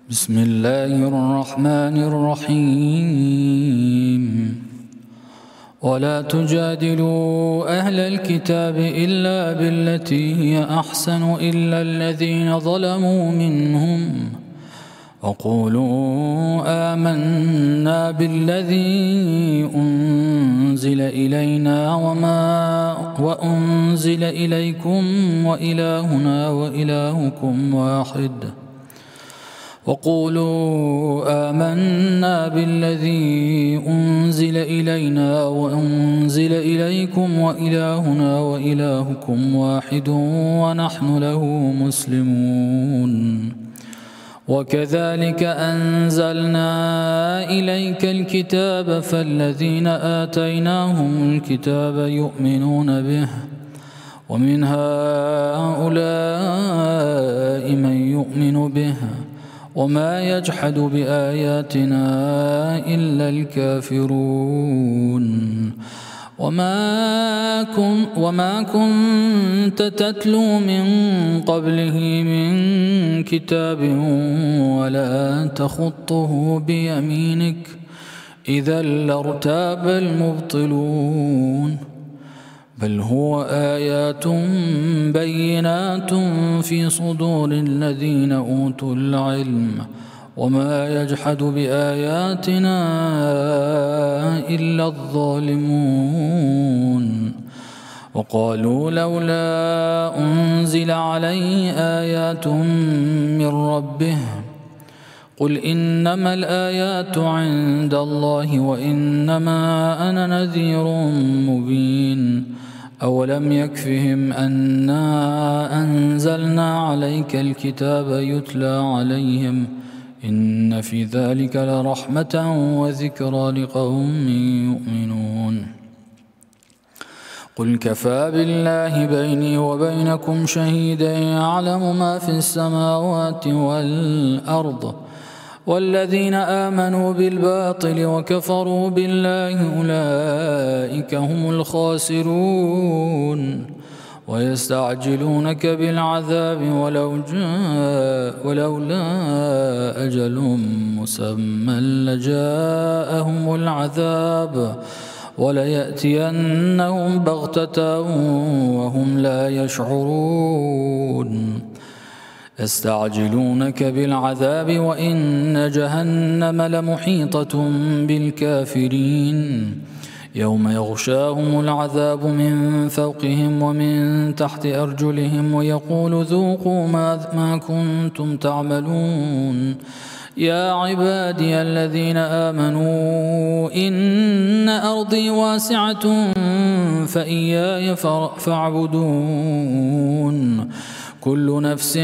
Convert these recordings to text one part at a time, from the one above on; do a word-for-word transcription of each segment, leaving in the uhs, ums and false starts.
بسم الله الرحمن الرحيم ولا تجادلوا أهل الكتاب إلا بالتي هي أحسن إلا الذين ظلموا منهم وقولوا آمنا بالذي أنزل إلينا وما وأنزل إليكم وإلهنا وإلهكم واحد وقولوا آمنا بالذي أنزل إلينا وأنزل إليكم وإلهنا وإلهكم واحد ونحن له مسلمون وكذلك أنزلنا إليك الكتاب فالذين آتيناهم الكتاب يؤمنون به ومن هؤلاء من يؤمن به وما يجحد بآياتنا إلا الكافرون وما, كن وما كنت تتلو من قبله من كتاب ولا تخطه بيمينك إذا لارتاب المبطلون بل هو آيات بينات في صدور الذين أوتوا العلم وما يجحد بآياتنا إلا الظالمون وقالوا لولا أنزل عليه آيات من ربه قل إنما الآيات عند الله وإنما أنا نذير مبين أولم يكفهم أنا أنزلنا عليك الكتاب يتلى عليهم إن في ذلك لرحمة وذكرى لقوم يؤمنون قل كفى بالله بيني وبينكم شهيدا يعلم ما في السماوات والأرض والذين آمنوا بالباطل وكفروا بالله أولئك هم الخاسرون ويستعجلونك بالعذاب ولو جاء ولولا أجل مسمى لجاءهم العذاب وليأتينهم بغتة وهم لا يشعرون يستعجلونك بالعذاب وإن جهنم لمحيطة بالكافرين يوم يغشاهم العذاب من فوقهم ومن تحت أرجلهم ويقول ذوقوا ما كنتم تعملون يا عبادي الذين آمنوا إن أرضي واسعة فإياي فاعبدون كل نفس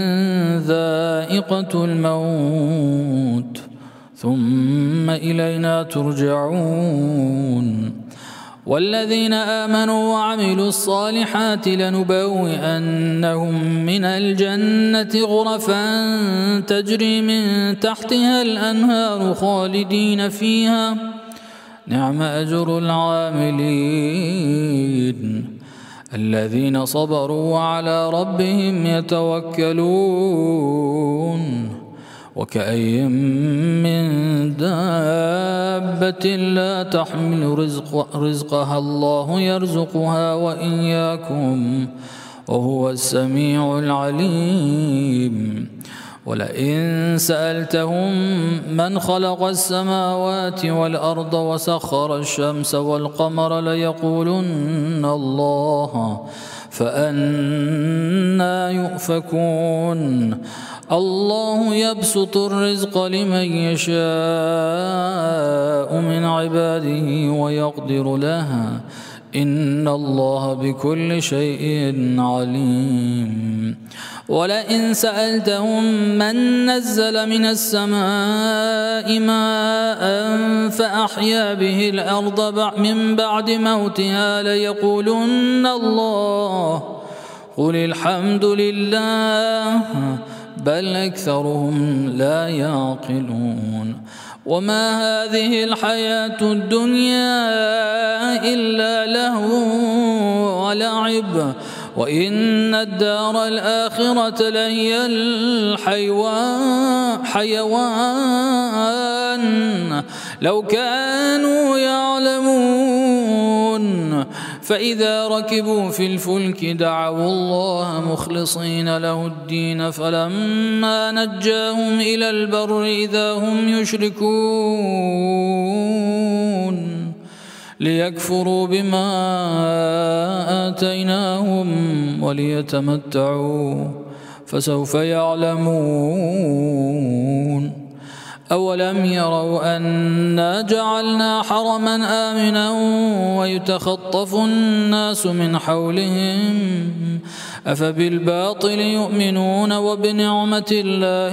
ذائقة الموت ثم إلينا ترجعون والذين آمنوا وعملوا الصالحات لنبوئنهم من الجنة غرفا تجري من تحتها الأنهار خالدين فيها نعم أجر العاملين الذين صبروا وعلى ربهم يتوكلون وكأي من دابة لا تحمل رزق رزقها الله يرزقها وإياكم وهو السميع العليم ولئن سألتهم من خلق السماوات والأرض وسخر الشمس والقمر ليقولن الله فأنى يؤفكون الله يبسط الرزق لمن يشاء من عباده ويقدر له إن الله بكل شيء عليم ولئن سألتهم من نزل من السماء ماء فأحيا به الأرض من بعد موتها ليقولن الله قل الحمد لله بل أكثرهم لا يعقلون وما هذه الحياة الدنيا إلا لهو ولعب وإن الدار الآخرة لهي الحيوان حيوان لو كانوا يعلمون. فإذا ركبوا في الفلك دعوا الله مخلصين له الدين فلما نجاهم إلى البر إذا هم يشركون ليكفروا بما آتيناهم وليتمتعوا فسوف يعلمون. أولم يروا أنا جعلنا حرما آمنا ويتخطف الناس من حولهم أفبالباطل يؤمنون وبنعمة الله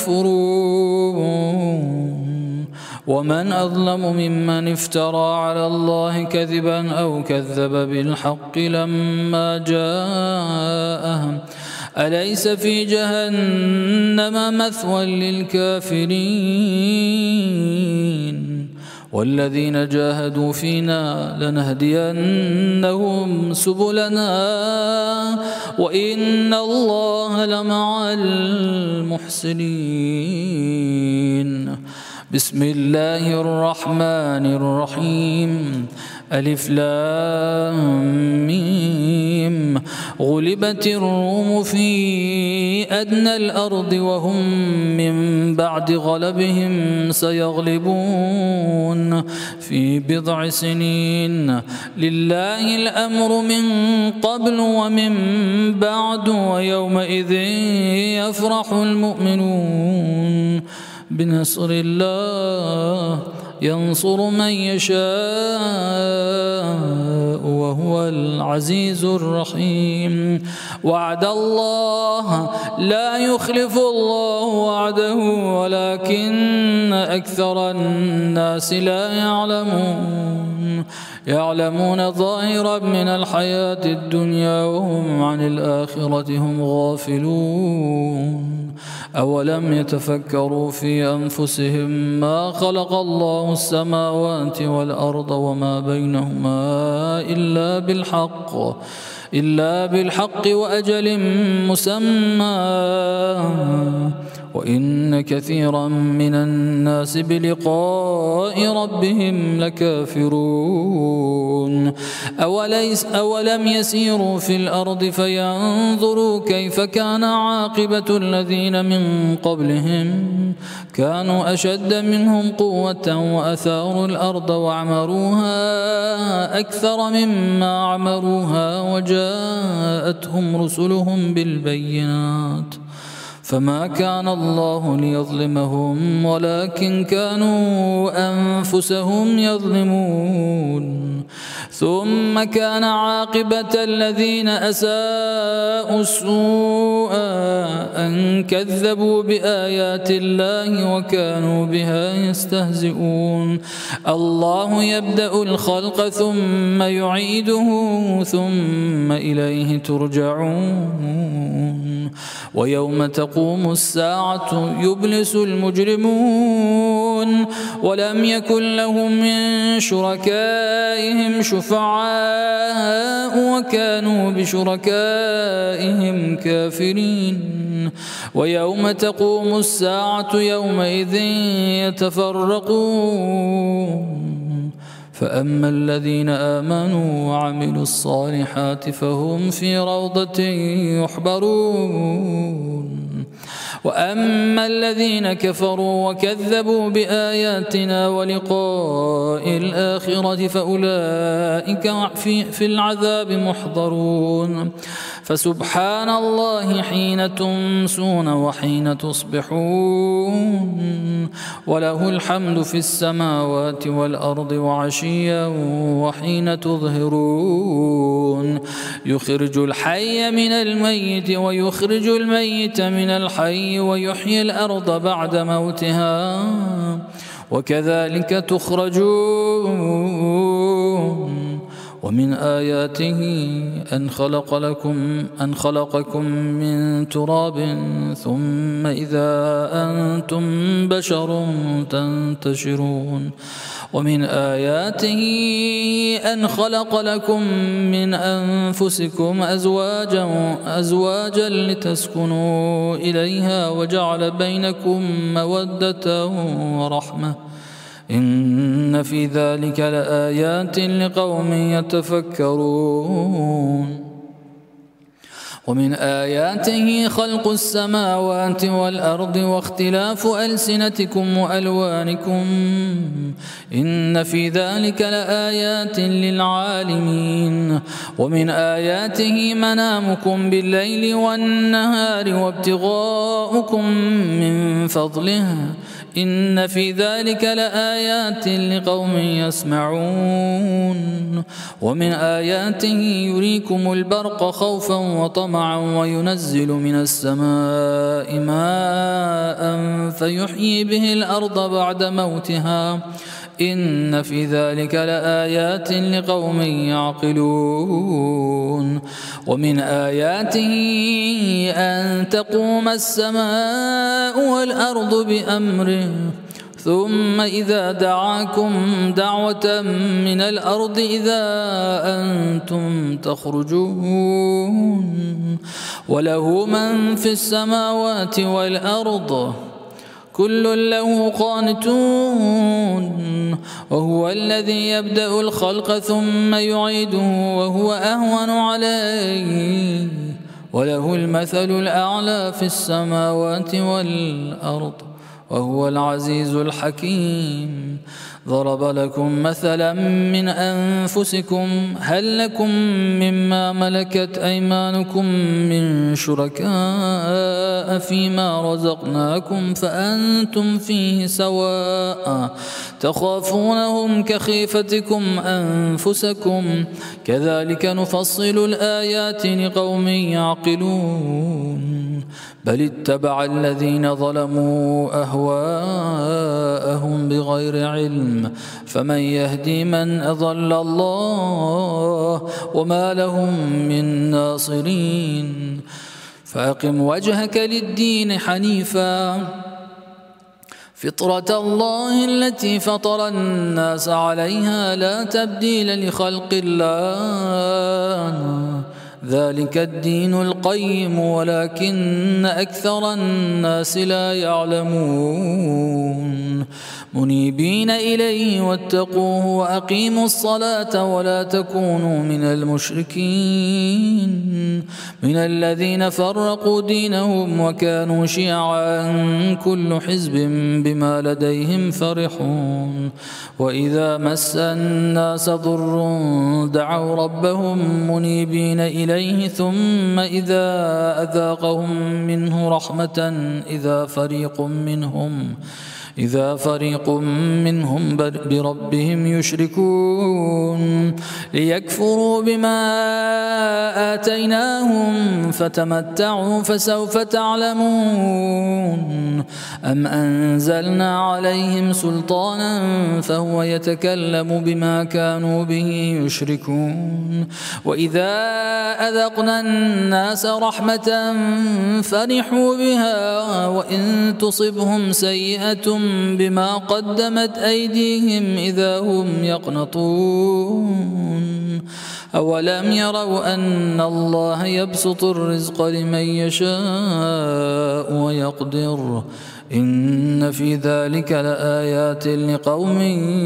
يكفرون. ومن أظلم ممن افترى على الله كذبا أو كذب بالحق لما جاءه أليس في جهنم مثوى للكافرين. والذين جاهدوا فينا لنهدينهم سبلنا وإن الله لمع المحسنين. بسم الله الرحمن الرحيم. ألف لام ميم. غلبت الروم في أدنى الأرض وهم من بعد غلبهم سيغلبون في بضع سنين. لله الأمر من قبل ومن بعد ويومئذ يفرح المؤمنون بنصر الله ينصر من يشاء وهو العزيز الرحيم. وعد الله لا يخلف الله وعده ولكن أكثر الناس لا يعلمون. يعلمون ظاهرا من الحياة الدنيا وهم عن الآخرة هم غافلون. أولم يتفكروا في أنفسهم ما خلق الله السماوات والأرض وما بينهما إلا بالحق إلا بالحق وأجل مسمى وإن كثيرا من الناس بلقاء ربهم لكافرون. أوليس أولم يسيروا في الأرض فينظروا كيف كان عاقبة الذين من قبلهم كانوا أشد منهم قوة وأثاروا الأرض وعمروها أكثر مما عمروها وجاءتهم رسلهم بالبينات فما كان الله ليظلمهم ولكن كانوا أنفسهم يظلمون. ثم كان عاقبة الذين أساءوا السوء أن كذبوا بآيات الله وكانوا بها يستهزئون. الله يبدأ الخلق ثم يعيده ثم إليه ترجعون. ويوم تقوم الساعة يبلس المجرمون ولم يكن لهم من شركائهم شفعاء وكانوا بشركائهم كافرين. ويوم تقوم الساعة يومئذ يتفرقون فأما الذين آمنوا وعملوا الصالحات فهم في روضة يحبرون. وأما الذين كفروا وكذبوا بآياتنا ولقاء الآخرة فأولئك في العذاب محضرون. فسبحان الله حين تمسون وحين تصبحون وله الحمد في السماوات والأرض وعشيا وحين تظهرون. يخرج الحي من الميت ويخرج الميت من الحي ويحيي الأرض بعد موتها وكذلك تخرجون. ومن آياته أن خلق لكم أن خلقكم من تراب ثم إذا أنتم بشر تنتشرون ومن آياته أن خلق لكم من أنفسكم أزواجا أزواجا لتسكنوا إليها وجعل بينكم مودة ورحمة إن في ذلك لآيات لقوم يتفكرون ومن آياته خلق السماوات والأرض واختلاف ألسنتكم وألوانكم إن في ذلك لآيات للعالمين ومن آياته منامكم بالليل والنهار وابتغاؤكم من فضله إن في ذلك لآيات لقوم يسمعون ومن آياته يريكم البرق خوفا وطمعا وينزل من السماء ماء فيحيي به الأرض بعد موتها إن في ذلك لآيات لقوم يعقلون ومن آياته أن تقوم السماء والأرض بأمره ثم إذا دعاكم دعوة من الأرض إذا أنتم تخرجون وله من في السماوات والأرض كل له قانتون وهو الذي يبدأ الخلق ثم يعيده وهو أهون عليه وله المثل الأعلى في السماوات والأرض وهو العزيز الحكيم ضرب لكم مثلا من أنفسكم هل لكم مما ملكت أيمانكم من شركاء فيما رزقناكم فأنتم فيه سواء تخافونهم كخيفتكم أنفسكم كذلك نفصل الآيات لقوم يعقلون بل اتبع الذين ظلموا أهواءهم بغير علم فمن يهدي من أضل الله وما لهم من ناصرين فأقم وجهك للدين حنيفا فطرة الله التي فطر الناس عليها لا تبديل لخلق الله ذلك الدين القيم ولكن أكثر الناس لا يعلمون منيبين إليه واتقوه وأقيموا الصلاة ولا تكونوا من المشركين من الذين فرقوا دينهم وكانوا شيعا كل حزب بما لديهم فرحون وإذا مس الناس ضر دعوا ربهم منيبين إليه ثم إذا أذاقهم منه رحمة إذا فريق منهم إذا فريق منهم بربهم يشركون ليكفروا بما آتيناهم فتمتعوا فسوف تعلمون أم أنزلنا عليهم سلطانا فهو يتكلم بما كانوا به يشركون وإذا أذقنا الناس رحمة فرحوا بها وإن تصبهم سيئة بما قدمت أيديهم إذا هم يقنطون أولم يروا أن الله يبسط الرزق لمن يشاء ويقدر إن في ذلك لآيات لقوم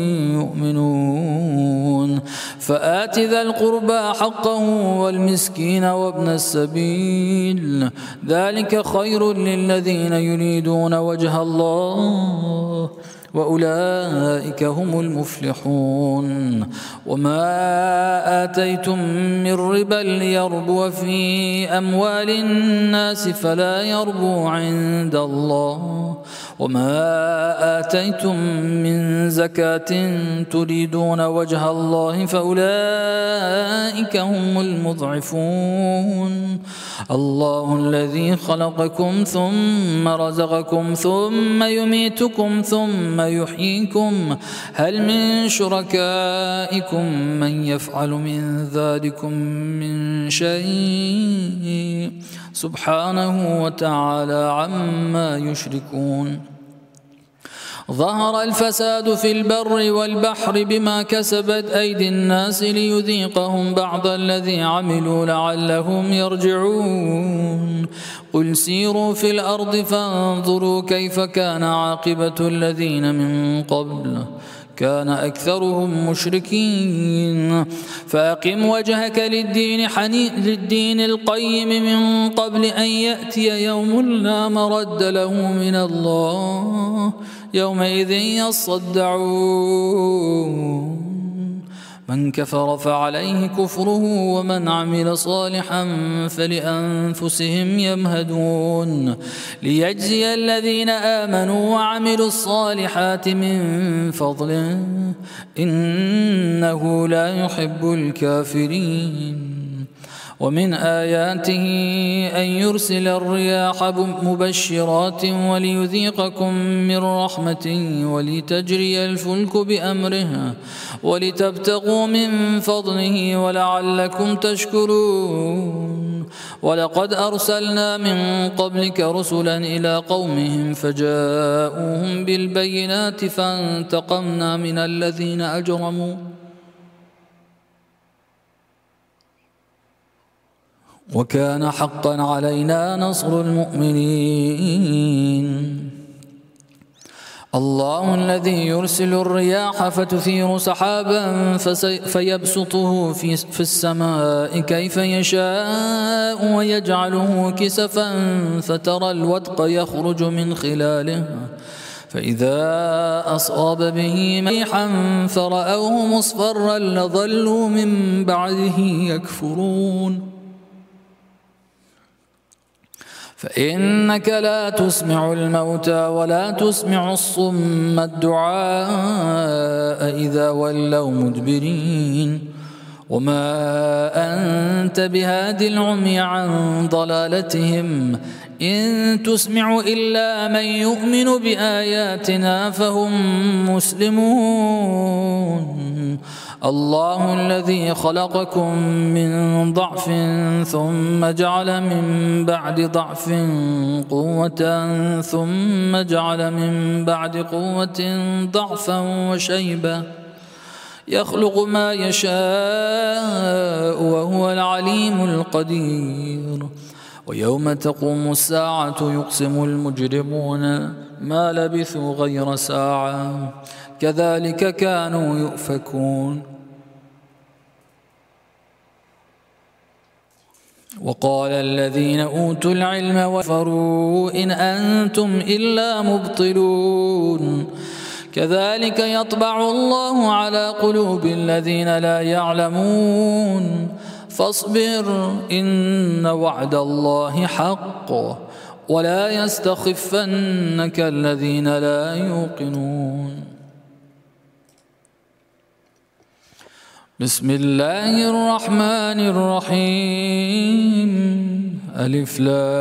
يؤمنون فآت ذا القربى حقه والمسكين وابن السبيل ذلك خير للذين يريدون وجه الله وأولئك هم المفلحون وما آتيتم من ربا ليربو في أموال الناس فلا يربو عند الله وما آتيتم من زكاة تريدون وجه الله فأولئك هم المضعفون الله الذي خلقكم ثم رزقكم ثم يميتكم ثم يحييكم هل من شركائكم من يفعل من ذلكم من شيء سبحانه وتعالى عما يشركون ظهر الفساد في البر والبحر بما كسبت أيدي الناس ليذيقهم بعض الذي عملوا لعلهم يرجعون قل سيروا في الأرض فانظروا كيف كان عاقبة الذين من قبل كان أكثرهم مشركين فأقم وجهك للدين, للدين القيم من قبل أن يأتي يوم لا مرد له من الله يومئذ يصدعون من كفر فعليه كفره ومن عمل صالحا فلأنفسهم يمهدون ليجزي الذين آمنوا وعملوا الصالحات من فضله إنه لا يحب الكافرين ومن آياته أن يرسل الرياح مبشرات وليذيقكم من رحمته ولتجري الفلك بأمرها ولتبتغوا من فضله ولعلكم تشكرون ولقد أرسلنا من قبلك رسلا إلى قومهم فجاءوهم بالبينات فانتقمنا من الذين أجرموا وكان حقا علينا نصر المؤمنين الله الذي يرسل الرياح فتثير سحابا فيبسطه في السماء كيف يشاء ويجعله كسفا فترى الودق يخرج من خلاله فإذا أصاب به ريحا فرأوه مصفرا لظلوا من بعده يكفرون فإنك لا تسمع الموتى ولا تسمع الصم الدعاء إذا ولوا مدبرين وما أنت بهاد العمي عن ضلالتهم إن تسمع إلا من يؤمن بآياتنا فهم مسلمون الله الذي خلقكم من ضعف ثم جعل من بعد ضعف قوة ثم جعل من بعد قوة ضعفا وشيبة يخلق ما يشاء وهو العليم القدير ويوم تقوم الساعة يقسم المجرمون ما لبثوا غير ساعة كذلك كانوا يؤفكون وقال الذين أوتوا العلم وكفروا إن أنتم إلا مبطلون كذلك يطبع الله على قلوب الذين لا يعلمون فاصبر إن وعد الله حق ولا يستخفنك الذين لا يوقنون بسم الله الرحمن الرحيم ألف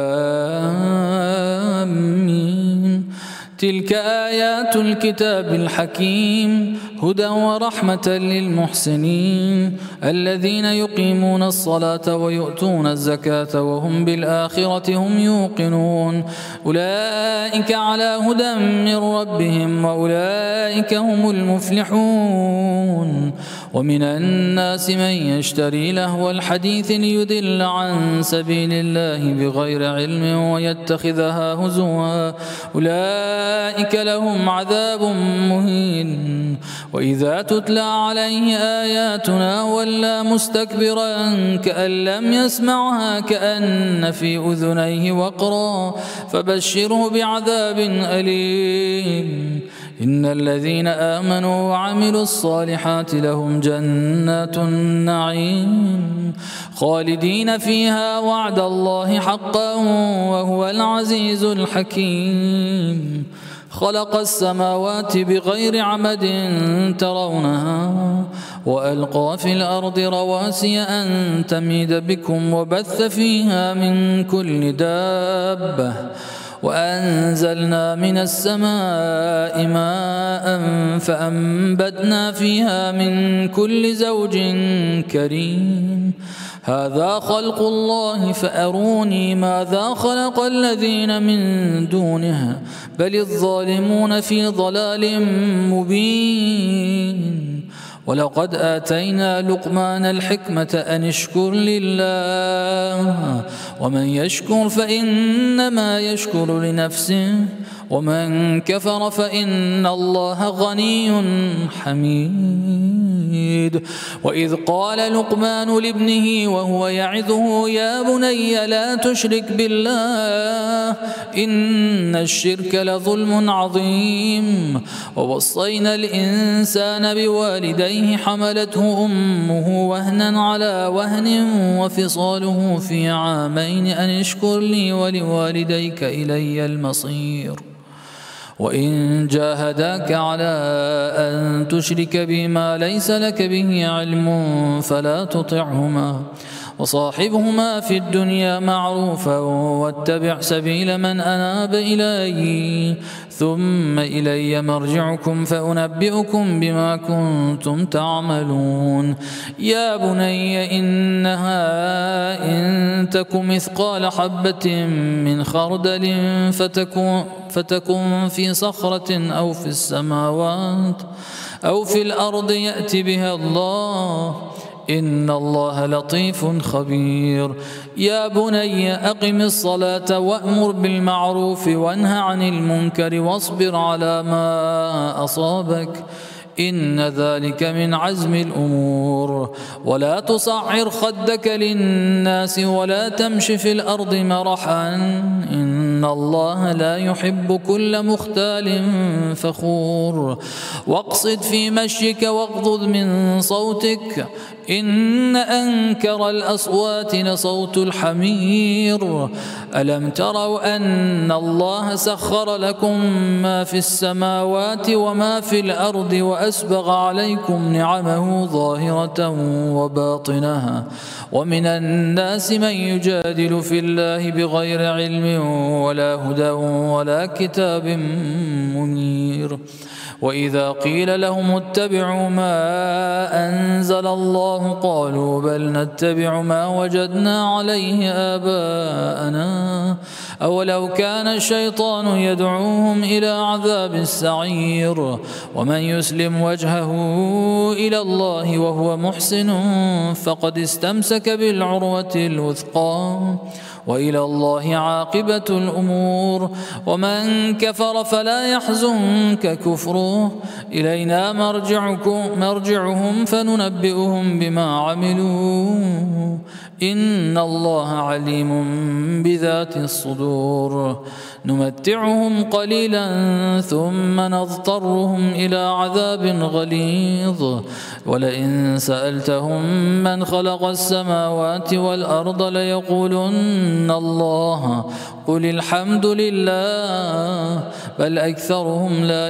لام ميم تلك آيات الكتاب الحكيم هدى ورحمة للمحسنين الذين يقيمون الصلاة ويؤتون الزكاة وهم بالآخرة هم يوقنون أولئك على هدى من ربهم وأولئك هم المفلحون ومن الناس من يشتري لهو الحديث ليضل عن سبيل الله بغير علم ويتخذها هزوا أولئك لهم عذاب مهين وإذا تتلى عليه آياتنا ولى مستكبرا كأن لم يسمعها كأن في أذنيه وقرا فبشره بعذاب أليم إن الذين آمنوا وعملوا الصالحات لهم جنات النعيم خالدين فيها وعد الله حقا وهو العزيز الحكيم خلق السماوات بغير عمد ترونها وألقى في الأرض رواسي أن تميد بكم وبث فيها من كل دابة وأنزلنا من السماء ماء فأنبتنا فيها من كل زوج كريم هذا خلق الله فأروني ماذا خلق الذين من دونه بل الظالمون في ضلال مبين ولقد آتينا لقمان الحكمة أن اشكر لله ومن يشكر فإنما يشكر لنفسه ومن كفر فإن الله غني حميد وإذ قال لقمان لابنه وهو يعظه يا بني لا تشرك بالله إن الشرك لظلم عظيم ووصينا الإنسان بوالديه حملته أمه وهنا على وهن وفصاله في عامين أن اشكر لي ولوالديك إلي المصير وإن جاهداك على أن تشرك بما ليس لك به علم فلا تطعهما وصاحبهما في الدنيا معروفا واتبع سبيل من أناب إلي ثم إلي مرجعكم فأنبئكم بما كنتم تعملون يا بني إنها إن تك مثقال حبة من خردل فتكن, فتكن في صخرة أو في السماوات أو في الأرض يأت بها الله إن الله لطيف خبير يا بني أقم الصلاة وأمر بالمعروف وانه عن المنكر واصبر على ما أصابك إن ذلك من عزم الأمور ولا تصعر خدك للناس ولا تمش في الأرض مرحا إن الله لا يحب كل مختال فخور واقصد في مشيك واغضض من صوتك إن أنكر الأصوات لصوت الحمير ألم تروا أن الله سخر لكم ما في السماوات وما في الأرض وأسبغ عليكم نعمه ظاهرة وباطنها ومن الناس من يجادل في الله بغير علم ولا هدى ولا كتاب منير وإذا قيل لهم اتبعوا ما أنزل الله قالوا بل نتبع ما وجدنا عليه آباءنا أولو كان الشيطان يدعوهم إلى عذاب السعير ومن يسلم وجهه إلى الله وهو محسن فقد استمسك بالعروة الوثقى وإلى الله عاقبة الأمور ومن كفر فلا يحزنك كفره إلينا مرجعكم مرجعهم فننبئهم بما عملوا إن الله عليم بذات الصدور نمتعهم قليلا ثم نضطرهم إلى عذاب غليظ ولئن سألتهم من خلق السماوات والأرض ليقولن الله قل الحمد لله بل أكثرهم لا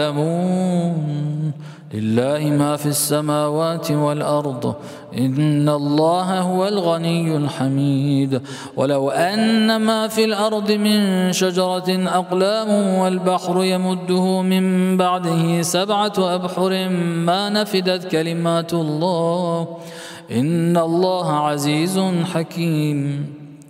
يعلمون لله ما في السماوات والأرض إن الله هو الغني الحميد ولو أن ما في الأرض من شجرة أقلام والبحر يمده من بعده سبعة أبحر ما نفدت كلمات الله إن الله عزيز حكيم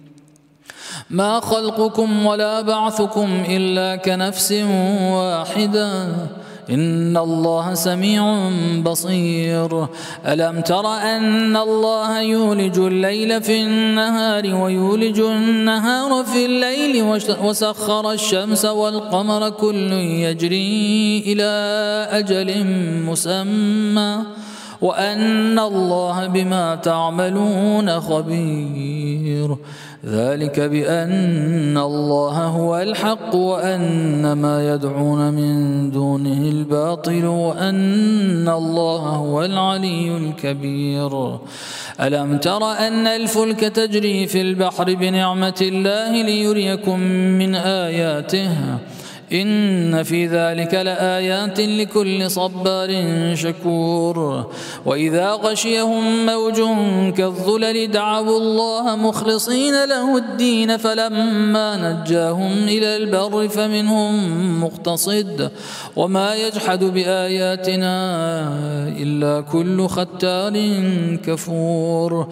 ما خلقكم ولا بعثكم إلا كنفس واحدة إن الله سميع بصير ألم تر أن الله يولج الليل في النهار ويولج النهار في الليل وسخر الشمس والقمر كل يجري إلى أجل مسمى وأن الله بما تعملون خبير ذلك بأن الله هو الحق وأن ما يدعون من دونه الباطل وأن الله هو العلي الكبير ألم تر أن الفلك تجري في البحر بنعمة الله ليريكم من آياته إن في ذلك لآيات لكل صبار شكور وإذا غشيهم موج كالظلل دعوا الله مخلصين له الدين فلما نجاهم إلى البر فمنهم مقتصد وما يجحد بآياتنا إلا كل ختار كفور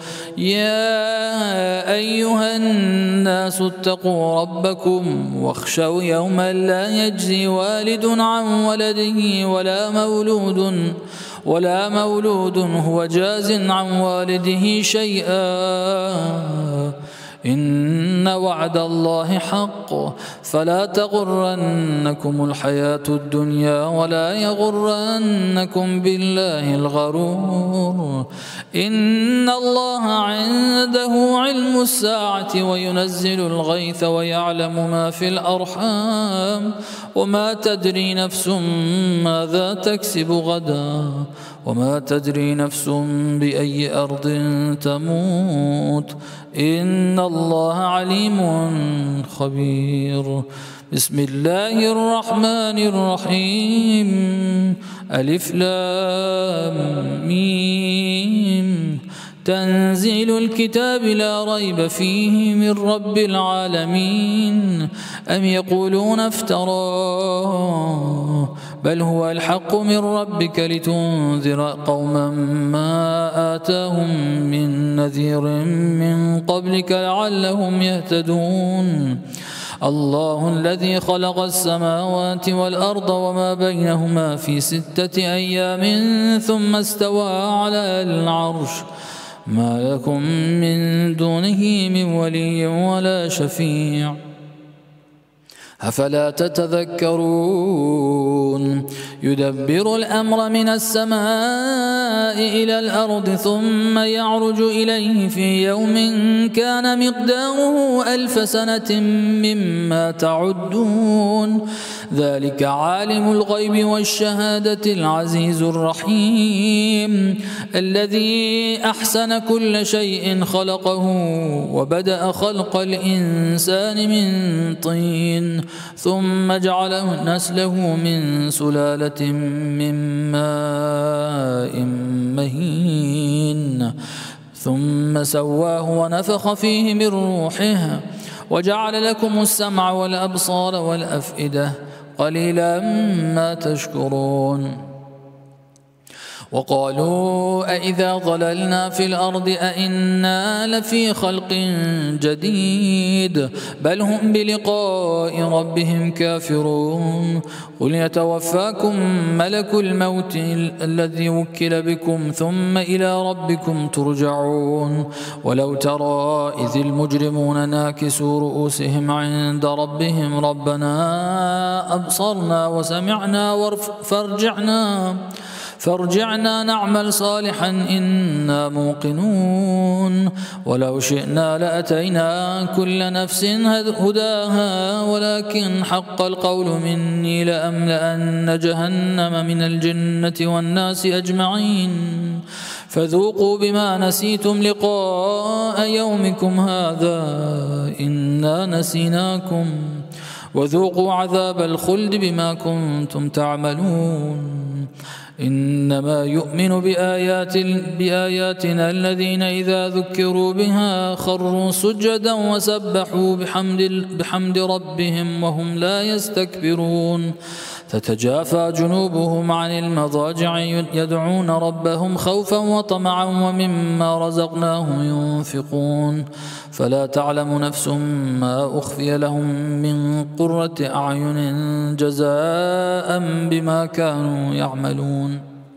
يا أيها الناس اتقوا ربكم واخشوا يوما لا يجزي والد عن ولده ولا مولود ولا مولود هو جاز عن والده شيئا إن وعد الله حق فلا تغرنكم الحياة الدنيا ولا يغرنكم بالله الغرور إن الله عنده علم الساعة وينزل الغيث ويعلم ما في الأرحام وما تدري نفس ماذا تكسب غدا وما تدري نفس بأي أرض تموت إن الله عليم خبير بسم الله الرحمن الرحيم ألف لام ميم تنزيل الكتاب لا ريب فيه من رب العالمين أم يقولون افتراه بل هو الحق من ربك لتنذر قوما ما آتاهم من نذير من قبلك لعلهم يهتدون الله الذي خلق السماوات والأرض وما بينهما في ستة أيام ثم استوى على العرش ما لكم من دونه من ولي ولا شفيع أفلا تتذكرون يدبر الأمر من السماء إلى الأرض ثم يعرج إليه في يوم كان مقداره ألف سنة مما تعدون ذلك عالم الغيب والشهادة العزيز الرحيم الذي أحسن كل شيء خلقه وبدأ خلق الإنسان من طين ثم جعله نسله من سلالة من ماء مهين ثم سواه ونفخ فيه من روحه وجعل لكم السمع والأبصار والأفئدة قليلا ما تشكرون وقالوا أإذا ضللنا في الأرض أإنا لفي خلق جديد بل هم بلقاء ربهم كافرون قل يتوفاكم ملك الموت الذي وكل بكم ثم إلى ربكم ترجعون ولو ترى إذ المجرمون ناكسوا رؤوسهم عند ربهم ربنا أبصرنا وسمعنا فارجعنا فارجعنا نعمل صالحا إنا موقنون ولو شئنا لأتينا كل نفس هداها ولكن حق القول مني لأملأن جهنم من الجنة والناس أجمعين فذوقوا بما نسيتم لقاء يومكم هذا إنا نسيناكم وذوقوا عذاب الخلد بما كنتم تعملون إنما يؤمن بآيات بآياتنا الذين إذا ذكروا بها خروا سجدا وسبحوا بحمد, بحمد ربهم وهم لا يستكبرون تتجافى جنوبهم عن المضاجع يدعون ربهم خوفا وطمعا ومما رزقناهم ينفقون فلا تعلم نفس ما أخفي لهم من قرة أعين جزاء بما كانوا يعملون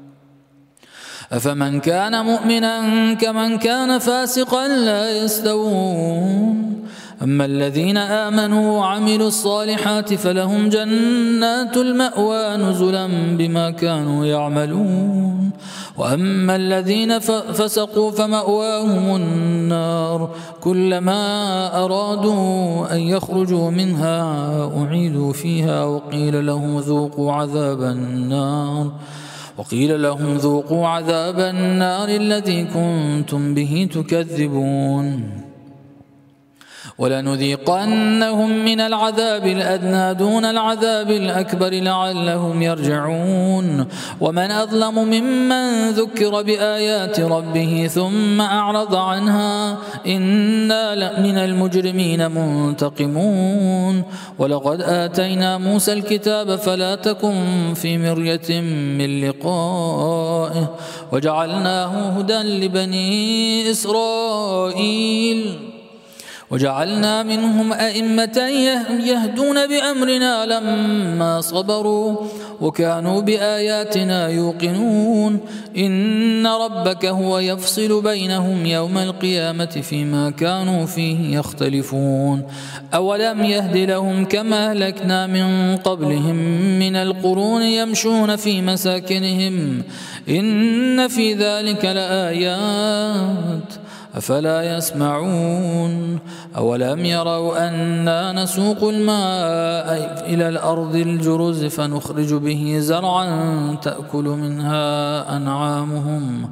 أفمن كان مؤمنا كمن كان فاسقا لا يستوون أما الذين آمنوا وعملوا الصالحات فلهم جنات المأوى نزلا بما كانوا يعملون وأما الذين فسقوا فمأواهم النار كلما أرادوا أن يخرجوا منها أعيدوا فيها وقيل لهم ذوقوا عذاب النار وقيل لهم ذوقوا عذاب النار الذي كنتم به تكذبون ولنذيقنهم من العذاب الأدنى دون العذاب الأكبر لعلهم يرجعون ومن أظلم ممن ذكر بآيات ربه ثم أعرض عنها إنا من المجرمين منتقمون ولقد آتينا موسى الكتاب فلا تكن في مرية من لقائه وجعلناه هدى لبني إسرائيل وجعلنا منهم أئمة يهدون بأمرنا لما صبروا وكانوا بآياتنا يوقنون إن ربك هو يفصل بينهم يوم القيامة فيما كانوا فيه يختلفون أولم يهد لهم كما أهلكنا من قبلهم من القرون يمشون في مساكنهم إن في ذلك لآيات أفلا يسمعون أولم يروا أنا نسوق الماء إلى الأرض الجرز فنخرج به زرعا تأكل منها أنعامهم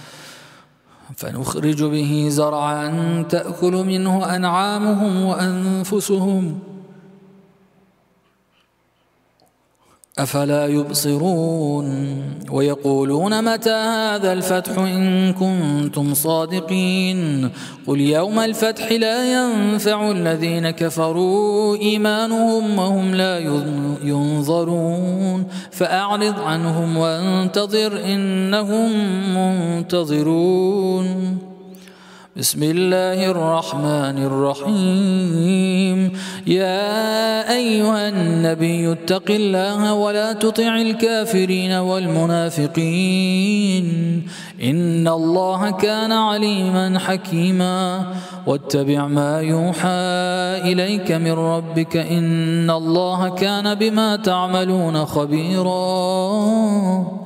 فنخرج به زرعا تأكل منه أنعامهم وأنفسهم أفلا يبصرون ويقولون متى هذا الفتح إن كنتم صادقين قل يوم الفتح لا ينفع الذين كفروا إيمانهم وهم لا ينظرون فأعرض عنهم وانتظر إنهم منتظرون بسم الله الرحمن الرحيم يا أيها النبي اتق الله ولا تطع الكافرين والمنافقين إن الله كان عليما حكيما واتبع ما يوحى إليك من ربك إن الله كان بما تعملون خبيرا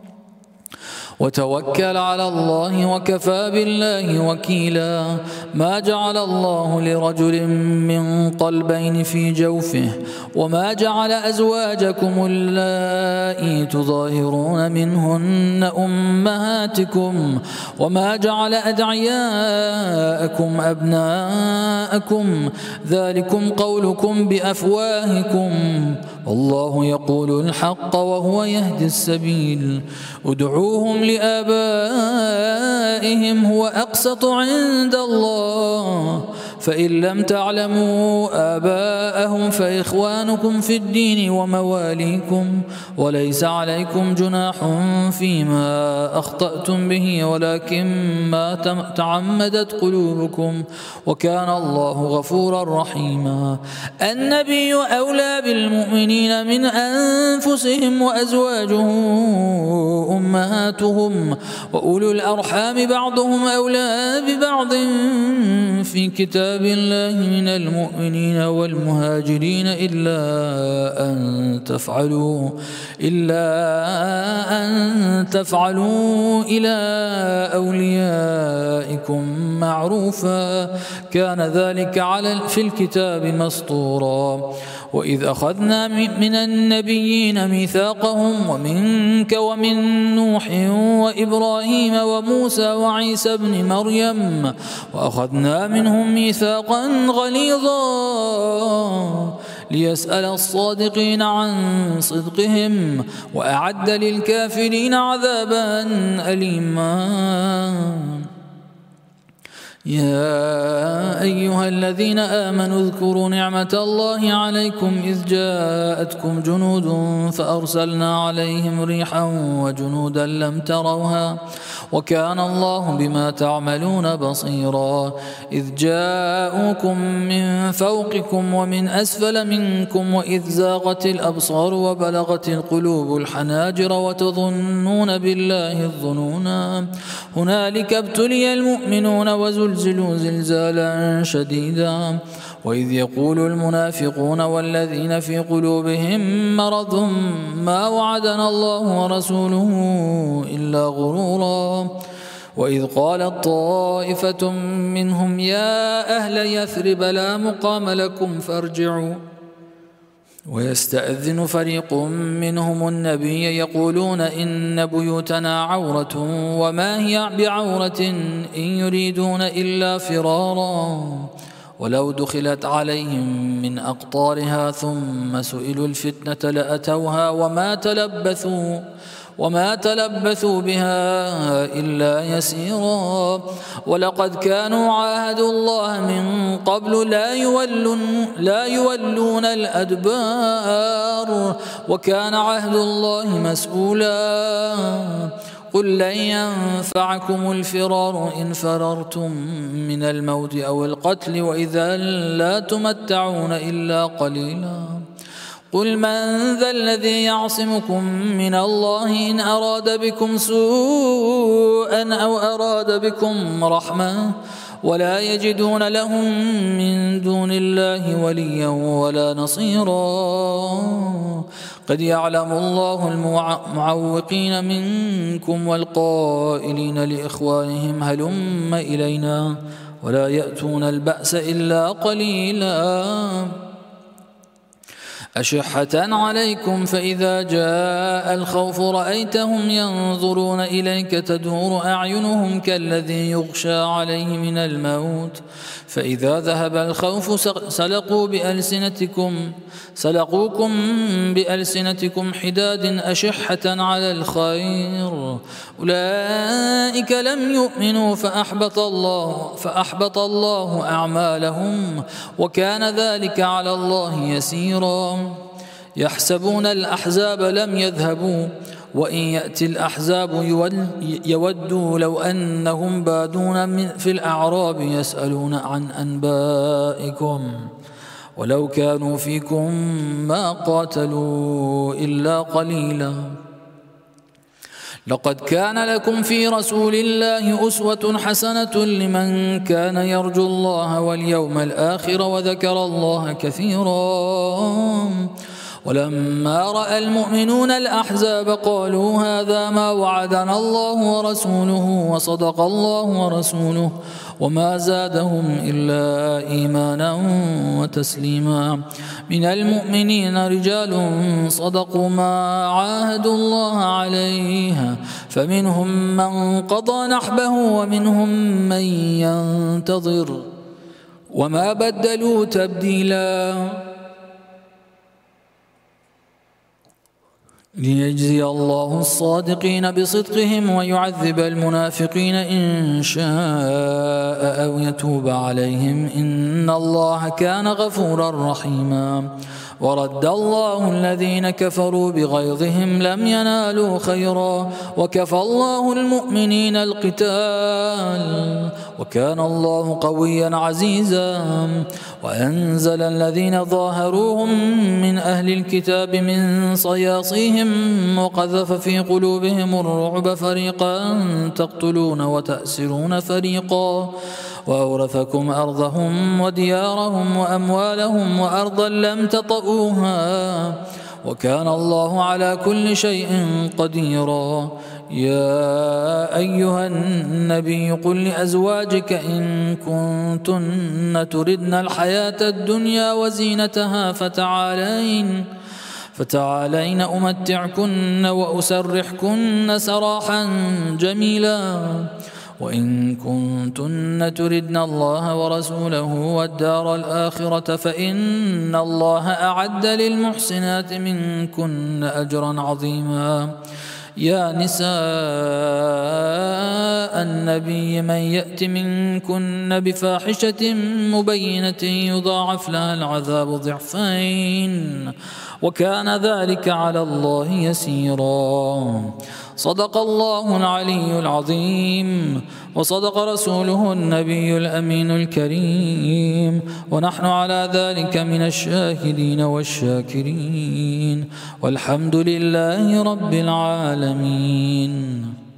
وتوكل على الله وكفى بالله وكيلا ما جعل الله لرجل من قلبين في جوفه وما جعل أزواجكم اللائي تظاهرون منهن أمهاتكم وما جعل أدعياءكم أبناءكم ذلكم قولكم بأفواهكم والله يقول الحق وهو يهدي السبيل ادعوهم لآبائهم هو أقسط عند الله فإن لم تعلموا آباءهم فإخوانكم في الدين ومواليكم وليس عليكم جناح فيما أخطأتم به ولكن ما تعمدت قلوبكم وكان الله غفورا رحيما النبي أولى بالمؤمنين من أنفسهم وأزواجه أمهاتهم وأولو الأرحام بعضهم أولى ببعض في كتاب الله من المؤمنين والمهاجرين إلا أن تفعلوا إلا أن تفعلوا إلى أوليائكم معروفا كان ذلك على في الكتاب مسطورا وإذ أخذنا من النبيين ميثاقهم ومنك ومن نوح وإبراهيم وموسى وعيسى ابن مريم وأخذنا منهم ميثاقا غليظا ليسأل الصادقين عن صدقهم وأعد للكافرين عذابا أليما يا أيها الذين آمنوا اذكروا نعمة الله عليكم إذ جاءتكم جنود فأرسلنا عليهم ريحا وجنودا لم تروها وكان الله بما تعملون بصيرا إذ جاءوكم من فوقكم ومن أسفل منكم وإذ زاغت الأبصار وبلغت القلوب الحناجر وتظنون بالله الظنونا هنالك ابتلي المؤمنون وزلزلوا زلزالا شديدا وإذ يقول المنافقون والذين في قلوبهم مرض ما وعدنا الله ورسوله إلا غرورا وإذ قالت طائفة منهم يا أهل يثرب لا مقام لكم فارجعوا ويستأذن فريق منهم النبي يقولون إن بيوتنا عورة وما هي بعورة إن يريدون إلا فرارا ولو دخلت عليهم من أقطارها ثم سئلوا الفتنة لأتوها وما تلبثوا وما تلبثوا بها إلا يسيرا. ولقد كانوا عاهدوا الله من قبل لا يولون, لا يولون الأدبار وكان عهد الله مسؤولا. قل لن ينفعكم الفرار إن فررتم من الموت أو القتل وإذا لا تمتعون إلا قليلا. قل من ذا الذي يعصمكم من الله إن أراد بكم سوءا أو أراد بكم رحمة ولا يجدون لهم من دون الله وليا ولا نصيرا. قد يعلم الله المعوقين منكم والقائلين لإخوانهم هلم إلينا ولا يأتون البأس إلا قليلا. أشحة عليكم فإذا جاء الخوف رأيتهم ينظرون إليك تدور أعينهم كالذي يغشى عليه من الموت فإذا ذهب الخوف سلقوا بألسنتكم سلقوكم بألسنتكم حداد أشحة على الخير أولئك لم يؤمنوا فأحبط الله فأحبط الله أعمالهم وكان ذلك على الله يسيرا. يحسبون الأحزاب لم يذهبوا وإن يأتي الأحزاب يودوا لو أنهم بادون في الأعراب يسألون عن أنبائكم ولو كانوا فيكم ما قاتلوا إلا قليلا. لقد كان لكم في رسول الله أسوة حسنة لمن كان يرجو الله واليوم الآخر وذكر الله كثيرا. ولما رأى المؤمنون الأحزاب قالوا هذا ما وعدنا الله ورسوله وصدق الله ورسوله وما زادهم إلا إيمانا وتسليما. من المؤمنين رجال صدقوا ما عاهدوا الله عليه فمنهم من قضى نحبه ومنهم من ينتظر وما بدلوا تبديلا. ليجزي الله الصادقين بصدقهم ويعذب المنافقين إن شاء أو يتوب عليهم إن الله كان غفورا رحيما. ورد الله الذين كفروا بغيظهم لم ينالوا خيرا وكفى الله المؤمنين القتال وكان الله قويا عزيزا. وأنزل الذين ظاهروهم من أهل الكتاب من صياصيهم وقذف في قلوبهم الرعب فريقا تقتلون وتأسرون فريقا وأورثكم أرضهم وديارهم وأموالهم وأرضا لم تطئوها وكان الله على كل شيء قديرا. يا أيها النبي قل لأزواجك إن كنتن تردن الحياة الدنيا وزينتها فتعالين فتعالين أمتعكن وأسرحكن سراحا جميلا. وإن كنتن تردن الله ورسوله والدار الآخرة فإن الله أعد للمحسنات منكن أجرا عظيما. يا نساء النبي من يأت منكن بفاحشة مبينة يضاعف لها العذاب ضعفين وكان ذلك على الله يسيرا. صدق الله العلي العظيم وصدق رسوله النبي الأمين الكريم ونحن على ذلك من الشاهدين والشاكرين والحمد لله رب العالمين.